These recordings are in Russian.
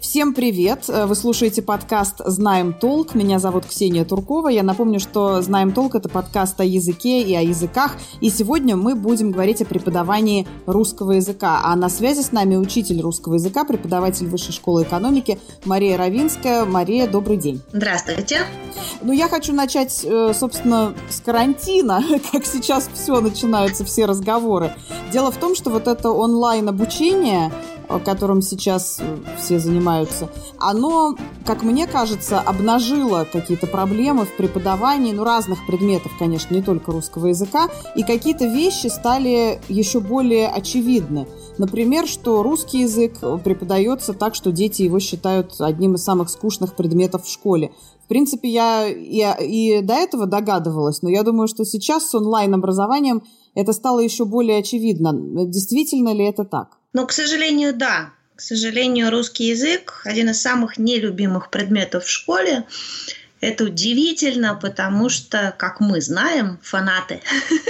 Всем привет! Вы слушаете подкаст «Знаем толк». Меня зовут Ксения Туркова. Я напомню, что «Знаем толк» — это подкаст о языке и о языках. И сегодня мы будем говорить о преподавании русского языка. А на связи с нами учитель русского языка, преподаватель Высшей школы экономики Мария Равинская. Мария, добрый день. Здравствуйте. Я хочу начать, собственно, с карантина, как сейчас начинаются все разговоры. Дело в том, что вот это онлайн-обучение, которым сейчас все занимаются, оно, как мне кажется, обнажило какие-то проблемы в преподавании, разных предметов, конечно, не только русского языка, и какие-то вещи стали еще более очевидны. Например, что русский язык преподается так, что дети его считают одним из самых скучных предметов в школе. В принципе, я и до этого догадывалась, но я думаю, что сейчас с онлайн-образованием это стало еще более очевидно. Действительно ли это так? К сожалению, да. К сожалению, русский язык – один из самых нелюбимых предметов в школе. Это удивительно, потому что, как мы знаем, фанаты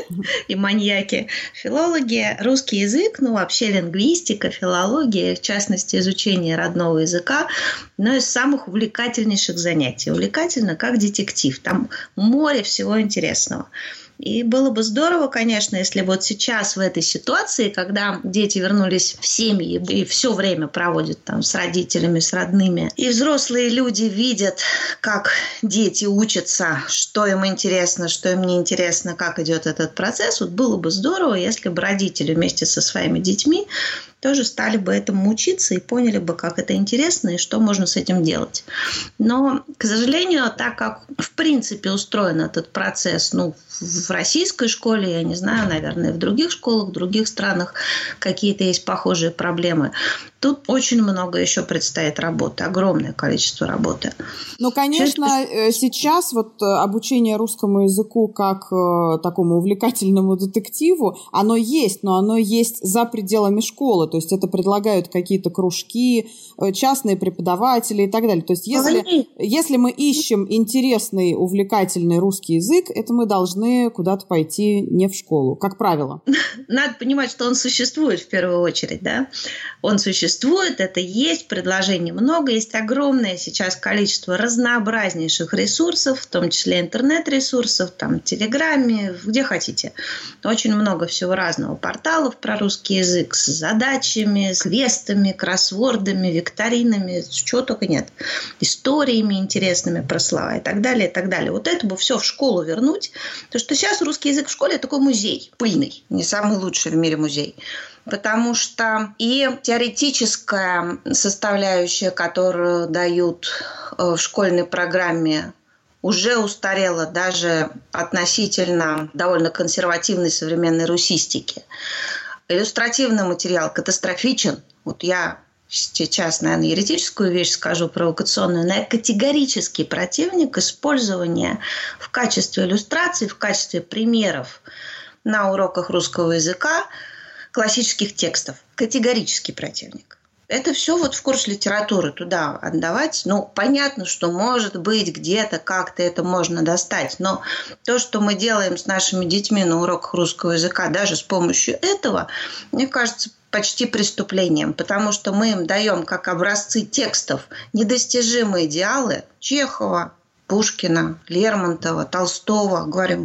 и маньяки, филологи, русский язык, вообще лингвистика, филология, в частности, изучение родного языка, одно из самых увлекательнейших занятий. Увлекательно, как детектив. Там море всего интересного. И было бы здорово, конечно, если вот сейчас в этой ситуации, когда дети вернулись в семьи и все время проводят там с родителями, с родными, и взрослые люди видят, как дети учатся, что им интересно, что им не интересно, как идет этот процесс, вот было бы здорово, если бы родители вместе со своими детьми тоже стали бы этому учиться и поняли бы, как это интересно и что можно с этим делать. Но, к сожалению, так как в принципе устроен этот процесс, в российской школе, я не знаю, наверное, в других школах, в других странах какие-то есть похожие проблемы. Тут очень много еще предстоит работы, огромное количество работы. Конечно, сейчас обучение русскому языку как такому увлекательному детективу, оно есть, но оно есть за пределами школы. То есть это предлагают какие-то кружки, частные преподаватели и так далее. То есть если мы ищем интересный, увлекательный русский язык, это мы должны куда-то пойти не в школу, как правило. Надо понимать, что он существует в первую очередь, да? Он существует, это есть, предложений много, есть огромное сейчас количество разнообразнейших ресурсов, в том числе интернет-ресурсов, в Телеграме, где хотите. Очень много всего разного. Порталов про русский язык с задачами, с квестами, кроссвордами, викторинами, чего только нет. Историями интересными про слова и так далее, и так далее. Вот это бы все в школу вернуть, потому что сейчас русский язык в школе – это такой музей пыльный, не самый лучший в мире музей. Потому что и теоретическая составляющая, которую дают в школьной программе, уже устарела даже относительно довольно консервативной современной русистики. Иллюстративный материал катастрофичен. Я сейчас, наверное, еретическую вещь скажу, провокационную, но я категорический противник использования в качестве иллюстраций, в качестве примеров на уроках русского языка классических текстов. Категорический противник. Это все в курс литературы туда отдавать. Понятно, что, может быть, где-то как-то это можно достать. Но то, что мы делаем с нашими детьми на уроках русского языка, даже с помощью этого, мне кажется, почти преступлением. Потому что мы им даем как образцы текстов недостижимые идеалы Чехова, Пушкина, Лермонтова, Толстого. Говорим,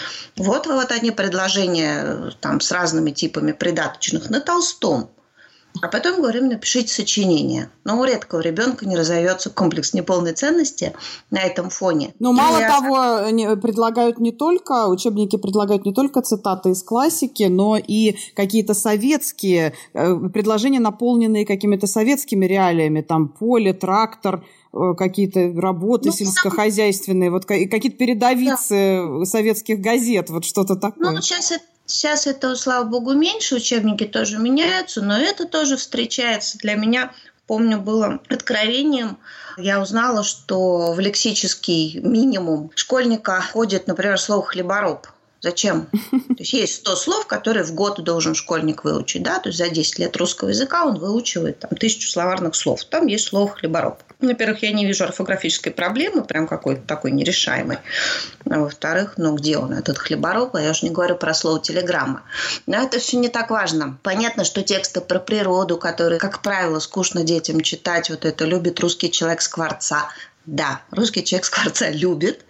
вот они предложения с разными типами придаточных на Толстом. А потом говорим, напишите сочинение. Но у редкого ребенка не разовьется комплекс неполной ценности на этом фоне. Мало того, учебники предлагают не только цитаты из классики, но и какие-то советские предложения, наполненные какими-то советскими реалиями. Поле, трактор, какие-то работы сельскохозяйственные, какие-то передовицы советских газет, что-то такое. Сейчас это, слава богу, меньше, учебники тоже меняются, но это тоже встречается. Для меня, помню, было откровением. Я узнала, что в лексический минимум школьника входит, например, слово «хлебороб». Зачем? То есть 100 слов, которые в год должен школьник выучить. Да? То есть за 10 лет русского языка он выучивает 1000 словарных слов. Там есть слово «хлебороб». Во-первых, я не вижу орфографической проблемы, прям какой-то такой нерешаемой. А во-вторых, где он, этот хлебороб? Я уже не говорю про слово телеграмма. Но это все не так важно. Понятно, что тексты про природу, которые, как правило, скучно детям читать, вот это любит русский человек Скворца. Да, русский человек Скворца любит,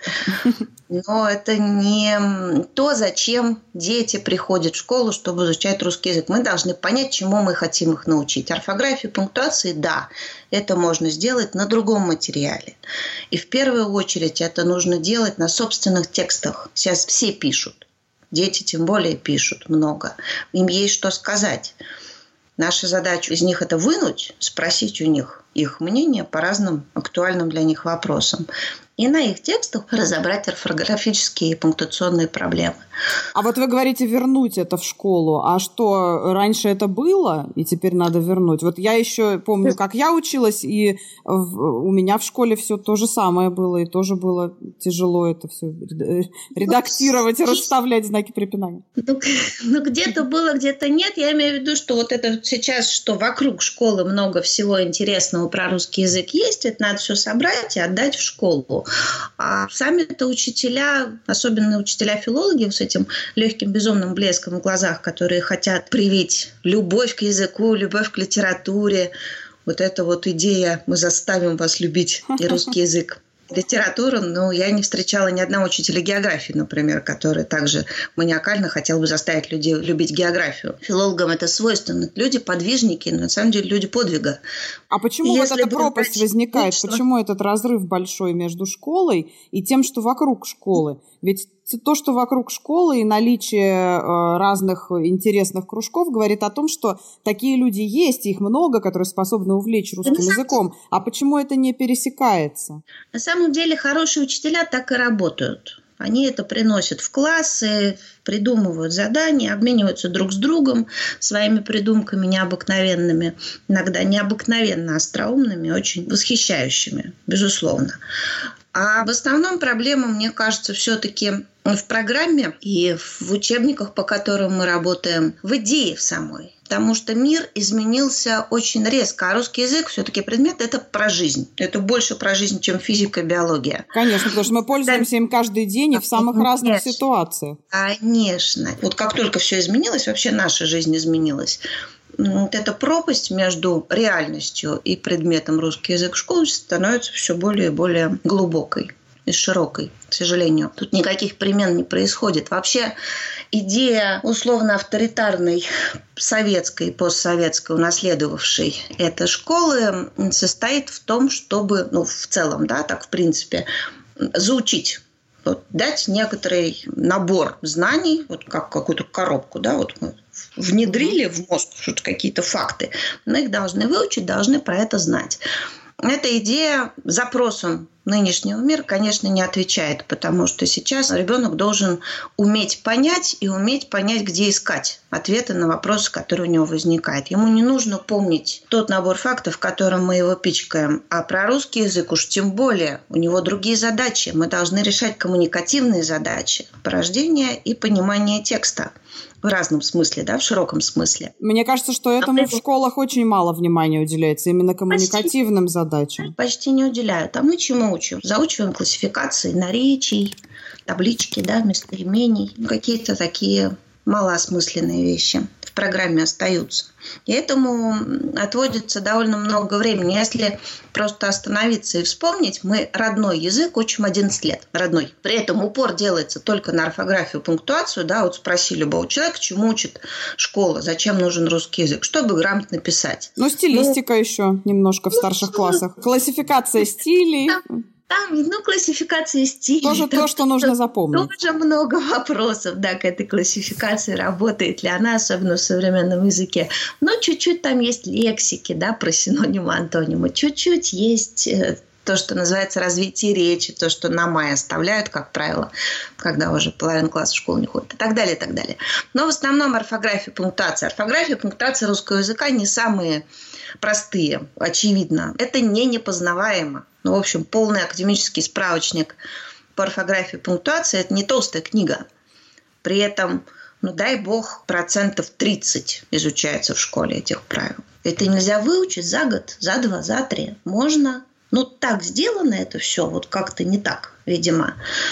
но это не то, зачем дети приходят в школу, чтобы изучать русский язык. Мы должны понять, чему мы хотим их научить. Орфографию, пунктуации, да, это можно сделать на другом материале. И в первую очередь это нужно делать на собственных текстах. Сейчас все пишут, дети тем более пишут много. Им есть что сказать. Наша задача из них это вынуть, спросить у них их мнение по разным актуальным для них вопросам. И на их текстах разобрать орфографические и пунктуационные проблемы. А вот вы говорите вернуть это в школу. А что, раньше это было, и теперь надо вернуть? Вот я еще помню, как я училась, и у меня в школе все то же самое было, и тоже было тяжело это все редактировать и расставлять знаки препинания. Где-то было, где-то нет. Я имею в виду, что вот это сейчас, что вокруг школы много всего интересного про русский язык есть, это надо все собрать и отдать в школу. А сами-то учителя, особенно учителя-филологи, с этим легким безумным блеском в глазах, которые хотят привить любовь к языку, любовь к литературе. Вот эта вот идея «мы заставим вас любить и русский язык». Литературу, я не встречала ни одного учителя географии, например, который также маниакально хотел бы заставить людей любить географию. Филологам это свойственно. Люди подвижники, на самом деле люди подвига. А почему вот эта пропасть возникает? Почему этот разрыв большой между школой и тем, что вокруг школы? Ведь то, что вокруг школы и наличие разных интересных кружков говорит о том, что такие люди есть, их много, которые способны увлечь русским языком. А почему это не пересекается? На самом деле хорошие учителя так и работают. Они это приносят в классы, придумывают задания, обмениваются друг с другом своими придумками необыкновенными, иногда необыкновенно остроумными, очень восхищающими, безусловно. А в основном проблема, мне кажется, все-таки в программе и в учебниках, по которым мы работаем, в идее в самой. Потому что мир изменился очень резко, а русский язык все-таки предмет – это про жизнь. Это больше про жизнь, чем физика, биология. Конечно, потому что мы пользуемся им каждый день и в самых разных ситуациях. Конечно. Вот как только все изменилось, вообще наша жизнь изменилась. Вот эта пропасть между реальностью и предметом русский язык в школе становится все более и более глубокой и широкой, к сожалению. Тут никаких перемен не происходит. Вообще идея условно-авторитарной советской, постсоветской, унаследовавшей этой школы состоит в том, чтобы, в целом, так в принципе, заучить. Дать некоторый набор знаний, как какую-то коробку, мы внедрили в мозг какие-то факты, мы их должны выучить, должны про это знать. Эта идея запросам нынешнего мира, конечно, не отвечает, потому что сейчас ребенок должен уметь понять, где искать ответы на вопросы, которые у него возникают. Ему не нужно помнить тот набор фактов, которым мы его пичкаем, а про русский язык уж тем более. У него другие задачи. Мы должны решать коммуникативные задачи, порождение и понимание текста. В разном смысле, в широком смысле. Мне кажется, что этому в школах очень мало внимания уделяется, именно коммуникативным задачам. Почти не уделяют. А мы чему учим? Заучиваем классификации наречий, таблички, местоимений, какие-то такие малоосмысленные вещи в программе остаются. И этому отводится довольно много времени. Если просто остановиться и вспомнить, мы родной язык учим 11 лет. Родной. При этом упор делается только на орфографию, пунктуацию. Спроси любого человека, чему учит школа, зачем нужен русский язык, чтобы грамотно писать. Стилистика еще немножко в старших классах. Классификация стилей. Там, классификация стилей. Тоже то, что нужно запомнить. Тоже много вопросов, к этой классификации, работает ли она, особенно в современном языке. Но чуть-чуть там есть лексики, про синонимы, антонимы. Чуть-чуть есть то, что называется развитие речи, то, что на май оставляют, как правило, когда уже половина класса в школу не ходит, и так далее, и так далее. Но в основном орфография, пунктуация. Орфография, пунктуация русского языка не самые простые, очевидно. Это не непознаваемо. В общем, полный академический справочник по орфографии и пунктуации – это не толстая книга. При этом, дай бог, 30% изучается в школе этих правил. Это нельзя выучить за год, за два, за три. Можно, Ну, так сделано это все, вот как-то не так, видимо,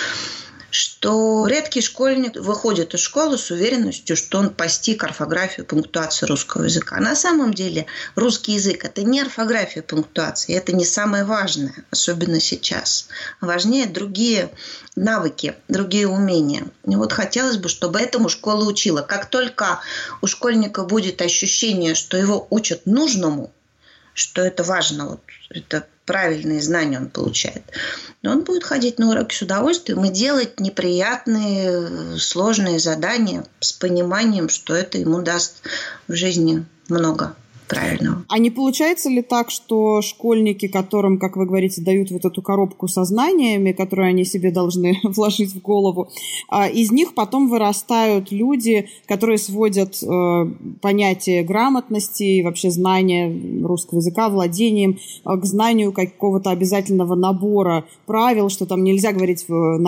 что редкий школьник выходит из школы с уверенностью, что он постиг орфографию, пунктуацию русского языка. А на самом деле русский язык – это не орфография, пунктуация, это не самое важное, особенно сейчас. Важнее другие навыки, другие умения. И вот хотелось бы, чтобы этому школа учила. Как только у школьника будет ощущение, что его учат нужному, что это важно, вот это правильные знания он получает, но он будет ходить на уроки с удовольствием и делать неприятные, сложные задания с пониманием, что это ему даст в жизни много правильного. А не получается ли так, что школьники, которым, как вы говорите, дают вот эту коробку со знаниями, которые они себе должны вложить в голову, из них потом вырастают люди, которые сводят понятие грамотности и вообще знания русского языка, владением к знанию какого-то обязательного набора правил, что там нельзя говорить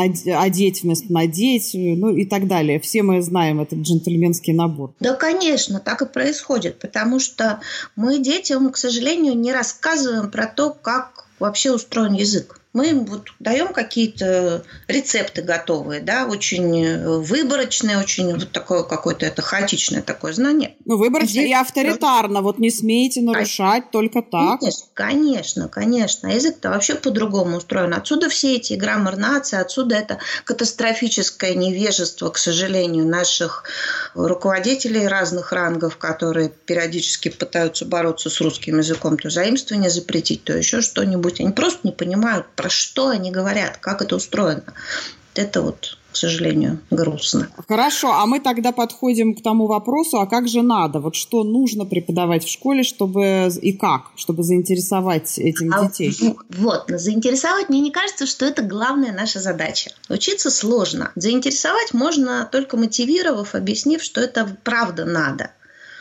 одеть вместо надеть, ну и так далее. Все мы знаем этот джентльменский набор. Да, конечно, так и происходит, потому что мы детям, к сожалению, не рассказываем про то, как вообще устроен язык. Мы им вот даем какие-то рецепты готовые, да, очень выборочные, очень вот такое какое-то это хаотичное такое знание. Ну, выборочно и авторитарно. Вот не смейте нарушать, только так. Конечно. А язык-то вообще по-другому устроен. Отсюда все эти граммар нации, отсюда это катастрофическое невежество, к сожалению, наших руководителей разных рангов, которые периодически пытаются бороться с русским языком, то заимствование запретить, то еще что-нибудь. Они просто не понимают, про что они говорят, как это устроено. Это вот, к сожалению, грустно. Хорошо, а мы тогда подходим к тому вопросу, а как же надо? Вот что нужно преподавать в школе, чтобы и как, чтобы заинтересовать этим детей? Вот, заинтересовать, мне не кажется, что это главная наша задача. Учиться сложно. Заинтересовать можно только мотивировав, объяснив, что это правда надо.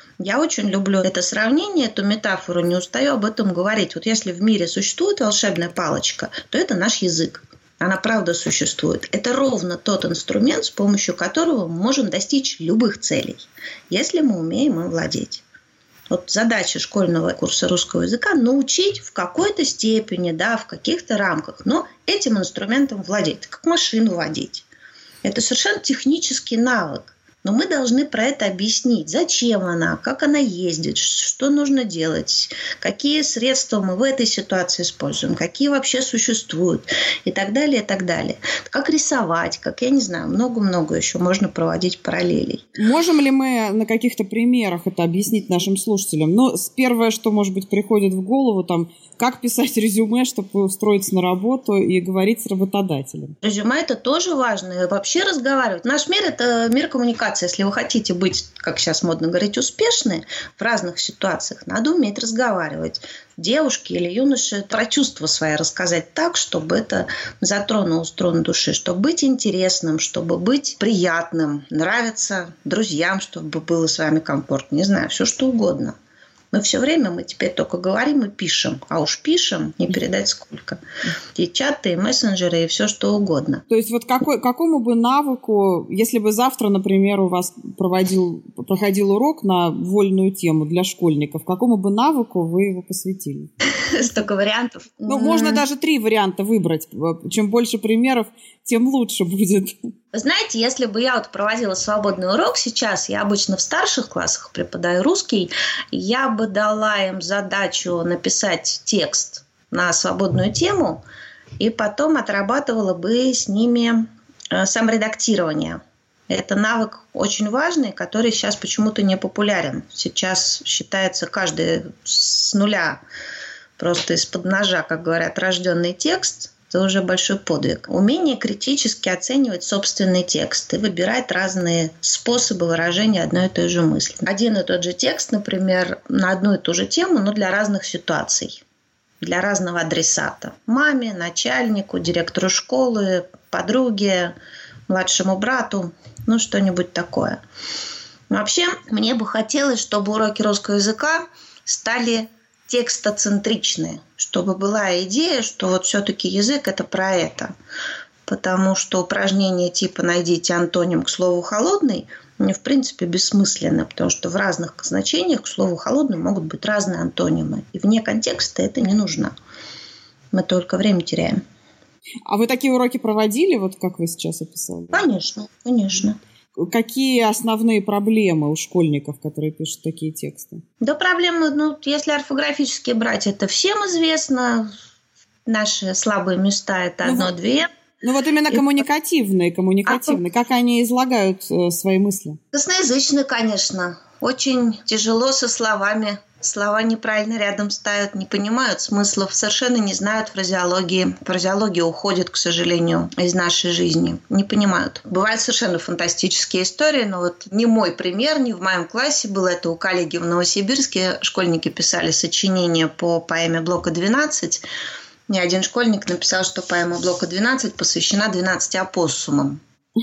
Я очень люблю это сравнение, эту метафору, не устаю об этом говорить. Вот если в мире существует волшебная палочка, то это наш язык. Она правда существует. Это ровно тот инструмент, с помощью которого мы можем достичь любых целей, если мы умеем им владеть. Вот задача школьного курса русского языка – научить в какой-то степени, да, в каких-то рамках, но этим инструментом владеть, как машину водить. Это совершенно технический навык. Но мы должны про это объяснить, зачем она, как она ездит, что нужно делать, какие средства мы в этой ситуации используем, какие вообще существуют и так далее, и так далее. Как рисовать, как, я не знаю, много-много еще можно проводить параллелей. Можем ли мы на каких-то примерах это объяснить нашим слушателям? Ну, первое, что, может быть, приходит в голову, там, как писать резюме, чтобы устроиться на работу и говорить с работодателем. Резюме – это тоже важно. И вообще разговаривать. Наш мир – это мир коммуникации. Если вы хотите быть, как сейчас модно говорить, успешны в разных ситуациях, надо уметь разговаривать. Девушке или юноше про чувства свои рассказать так, чтобы это затронуло струны души, чтобы быть интересным, чтобы быть приятным, нравиться друзьям, чтобы было с вами комфортно. Не знаю, все что угодно. Мы все время, мы теперь только говорим и пишем. А уж пишем, не передать сколько. И чаты, и мессенджеры, и все что угодно. То есть вот какому бы навыку, если бы завтра, например, у вас проходил урок на вольную тему для школьников, какому бы навыку вы его посвятили? Столько вариантов. Ну, можно даже 3 варианта выбрать. Чем больше примеров, тем лучше будет. Вы знаете, если бы я вот проводила свободный урок сейчас, я обычно в старших классах преподаю русский, я бы дала им задачу написать текст на свободную тему и потом отрабатывала бы с ними саморедактирование. Это навык очень важный, который сейчас почему-то не популярен. Сейчас считается каждый с нуля, просто из-под ножа, как говорят, рожденный текст – это уже большой подвиг. Умение критически оценивать собственный текст и выбирать разные способы выражения одной и той же мысли. Один и тот же текст, например, на одну и ту же тему, но для разных ситуаций, для разного адресата. Маме, начальнику, директору школы, подруге, младшему брату, ну что-нибудь такое. Вообще, мне бы хотелось, чтобы уроки русского языка стали текстоцентричные, чтобы была идея, что вот все-таки язык – это про это. Потому что упражнение типа «найдите антоним к слову «холодный» в принципе бессмысленно, потому что в разных значениях к слову «холодный» могут быть разные антонимы. И вне контекста это не нужно. Мы только время теряем. А вы такие уроки проводили, вот как вы сейчас описали? Конечно, конечно. Какие основные проблемы у школьников, которые пишут такие тексты? Да, проблемы, если орфографически брать, это всем известно. Наши слабые места – это одно-две. Вот именно коммуникативные. Как они излагают свои мысли? Косноязычные, конечно. Очень тяжело со словами. Слова неправильно рядом ставят, не понимают смыслов, совершенно не знают фразеологии. Фразеология уходит, к сожалению, из нашей жизни. Не понимают. Бывают совершенно фантастические истории, но вот не мой пример, не в моем классе был. Это у коллеги в Новосибирске. Школьники писали сочинение по поэме Блока 12. Ни один школьник написал, что поэма Блока 12 посвящена 12 апоссумам.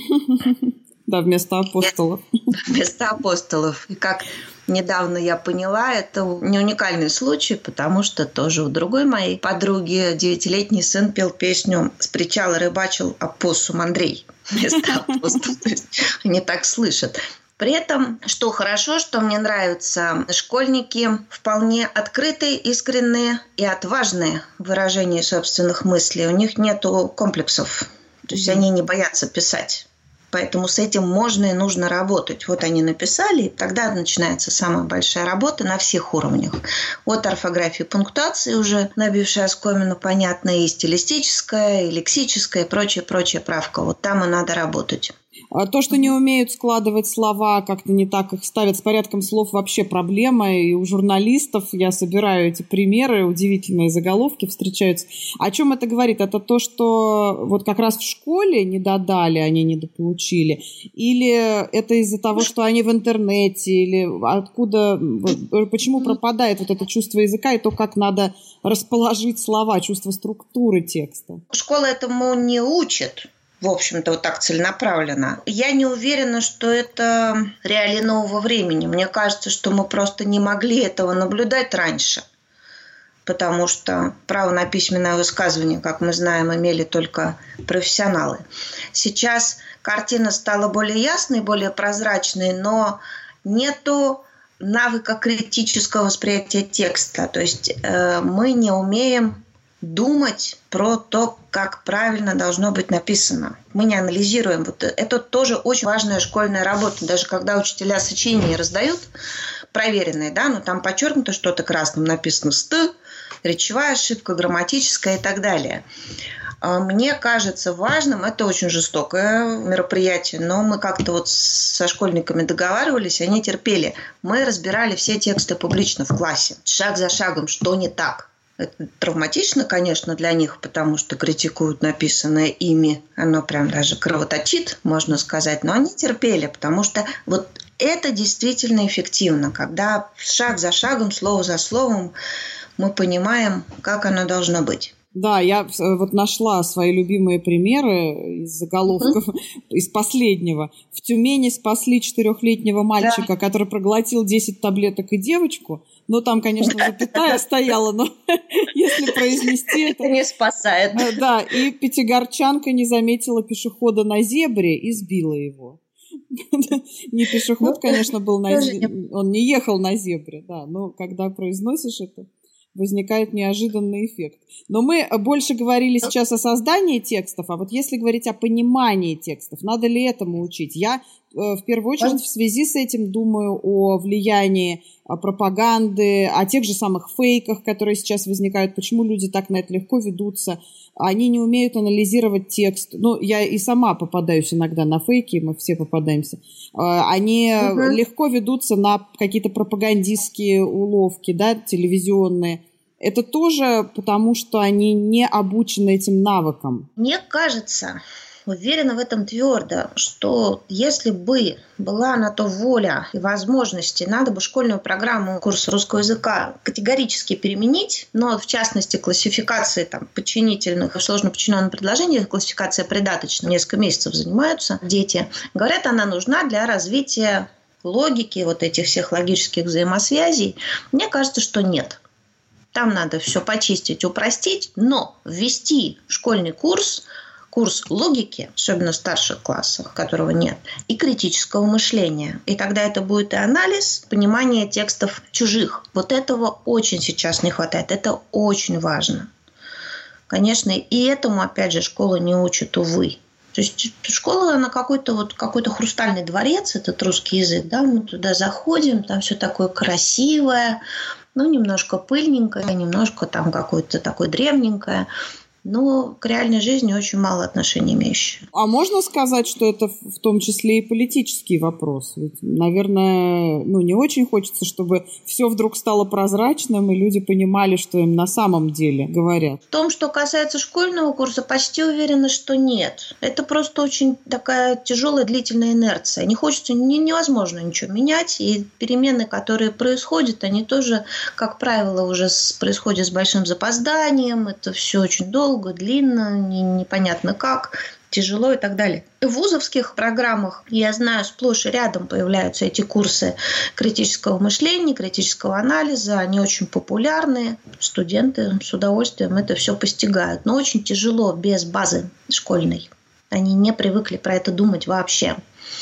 Да, вместо апостолов. Вместо апостолов. И как недавно я поняла, это не уникальный случай, потому что тоже у другой моей подруги 9-летний сын пел песню «С причала рыбачил апоссум Андрей». Вместо апостола. То есть они так слышат. При этом, что хорошо, что мне нравится, школьники вполне открытые, искренние и отважные в выражении собственных мыслей. У них нету комплексов. То есть они не боятся писать. Поэтому с этим можно и нужно работать. Вот они написали, и тогда начинается самая большая работа на всех уровнях. От орфографии, пунктуации уже набившая оскомину, понятно, и стилистическая, и лексическая, и прочая правка. Вот там и надо работать. То, что не умеют складывать слова, как-то не так их ставят с порядком слов, вообще проблема. И у журналистов я собираю эти примеры, удивительные заголовки встречаются. О чем это говорит? Это то, что вот как раз в школе не додали, они недополучили? Или это из-за того, что они в интернете? Или откуда, почему пропадает вот это чувство языка и то, как надо расположить слова, чувство структуры текста? Школа этому не учит. В общем-то, вот так целенаправленно. Я не уверена, что это реалии нового времени. Мне кажется, что мы просто не могли этого наблюдать раньше. Потому что право на письменное высказывание, как мы знаем, имели только профессионалы. Сейчас картина стала более ясной, более прозрачной, но нету навыка критического восприятия текста. То есть мы не умеем думать про то, как правильно должно быть написано. Мы не анализируем. Вот это тоже очень важная школьная работа. Даже когда учителя сочинения раздают, проверенные, да, но там подчеркнуто что-то красным, написано «ст», речевая ошибка, грамматическая и так далее. Мне кажется важным, это очень жестокое мероприятие, но мы как-то вот со школьниками договаривались, они терпели. Мы разбирали все тексты публично в классе, шаг за шагом, что не так. Это травматично, конечно, для них, потому что критикуют написанное ими. Оно прям даже кровоточит, можно сказать. Но они терпели, потому что вот это действительно эффективно, когда шаг за шагом, слово за словом мы понимаем, как оно должно быть. Да, я вот нашла свои любимые примеры из заголовков, из последнего. В Тюмени спасли 4-летнего мальчика, который проглотил 10 таблеток, и девочку. Ну, там, конечно, запятая стояла, но если произнести это... не спасает. Да, и пятигорчанка не заметила пешехода на зебре и сбила его. Не пешеход, конечно, был на зебре. Он не ехал на зебре, да, но когда произносишь это, возникает неожиданный эффект. Но мы больше говорили сейчас о создании текстов, а вот если говорить о понимании текстов, надо ли этому учить? Я в первую очередь в связи с этим думаю о влиянии пропаганды, о тех же самых фейках, которые сейчас возникают. Почему люди так на это легко ведутся? Они не умеют анализировать текст. Ну, я и сама попадаюсь иногда на фейки, мы все попадаемся. Они легко ведутся на какие-то пропагандистские уловки, да, телевизионные. Это тоже потому, что они не обучены этим навыкам. Мне кажется, уверена в этом твердо, что если бы была на то воля и возможности, надо бы школьную программу курса русского языка категорически переменить, но в частности классификации там, подчинительных, сложно подчиненных предложений, классификация придаточная, несколько месяцев занимаются дети. Говорят, она нужна для развития логики, вот этих всех логических взаимосвязей. Мне кажется, что нет. Там надо все почистить, упростить, но ввести в школьный курс логики, особенно в старших классах, которого нет, и критического мышления. И тогда это будет и анализ, понимание текстов чужих. Вот этого очень сейчас не хватает. Это очень важно. Конечно, и этому, опять же, школа не учит, увы. То есть школа, она какой-то хрустальный дворец, этот русский язык, да, мы туда заходим, там все такое красивое, немножко пыльненькое, немножко там какое-то такое древненькое, но к реальной жизни очень мало отношения имеющие. А можно сказать, что это в том числе и политический вопрос? Ведь, наверное, не очень хочется, чтобы все вдруг стало прозрачным, и люди понимали, что им на самом деле говорят. В том, что касается школьного курса, почти уверена, что нет. Это просто очень такая тяжелая длительная инерция. Не хочется, невозможно ничего менять, и перемены, которые происходят, они тоже, как правило, уже происходят с большим запозданием, это все очень долго, длинно, непонятно как, тяжело и так далее. В вузовских программах, я знаю, сплошь и рядом появляются эти курсы критического мышления, критического анализа. Они очень популярны. Студенты с удовольствием это все постигают. Но очень тяжело без базы школьной. Они не привыкли про это думать вообще.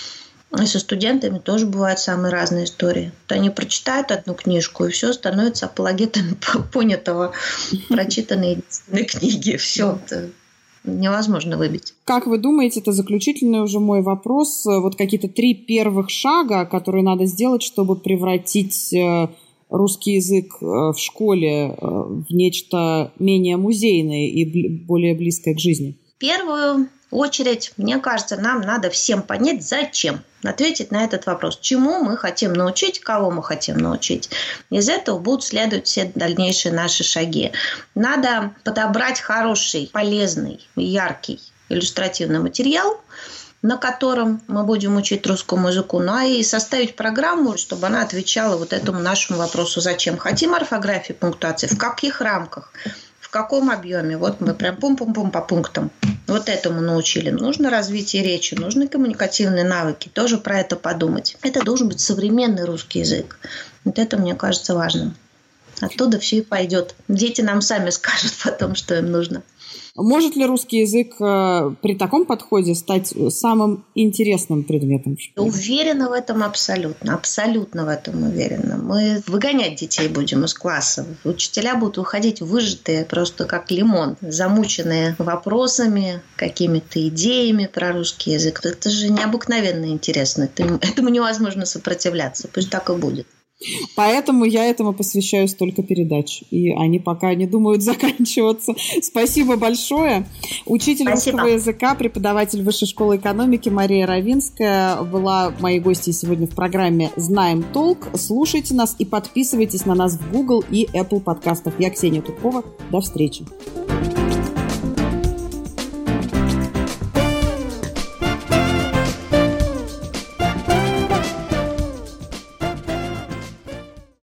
И со студентами тоже бывают самые разные истории. Они прочитают одну книжку, и все становится апологетами понятого, прочитанной единственной книги. Все это невозможно выбить. Как вы думаете, это заключительный уже мой вопрос, вот какие-то 3 первых шага, которые надо сделать, чтобы превратить русский язык в школе в нечто менее музейное и более близкое к жизни? В первую очередь, мне кажется, нам надо всем понять, зачем. Ответить на этот вопрос. Чему мы хотим научить, кого мы хотим научить. Из этого будут следовать все дальнейшие наши шаги. Надо подобрать хороший, полезный, яркий иллюстративный материал, на котором мы будем учить русскому языку, и составить программу, чтобы она отвечала вот этому нашему вопросу «Зачем?». Хотим орфографии, пунктуации, в каких рамках, в каком объеме. Вот мы прям пум-пум-пум по пунктам. Вот этому научили. Нужно развитие речи, нужны коммуникативные навыки. Тоже про это подумать. Это должен быть современный русский язык. Вот это, мне кажется, важным. Оттуда все и пойдет. Дети нам сами скажут потом, что им нужно. Может ли русский язык при таком подходе стать самым интересным предметом в школе? Уверена в этом абсолютно. Абсолютно в этом уверена. Мы выгонять детей будем из класса. Учителя будут уходить выжатые, просто как лимон, замученные вопросами, какими-то идеями про русский язык. Это же необыкновенно интересно. Этому невозможно сопротивляться. Пусть так и будет. Поэтому я этому посвящаю столько передач. И они пока не думают заканчиваться. Спасибо большое. Учитель русского языка, преподаватель Высшей школы экономики Мария Равинская была моей гостьей сегодня в программе «Знаем толк». Слушайте нас и подписывайтесь на нас в Google и Apple подкастах. Я Ксения Тупкова. До встречи.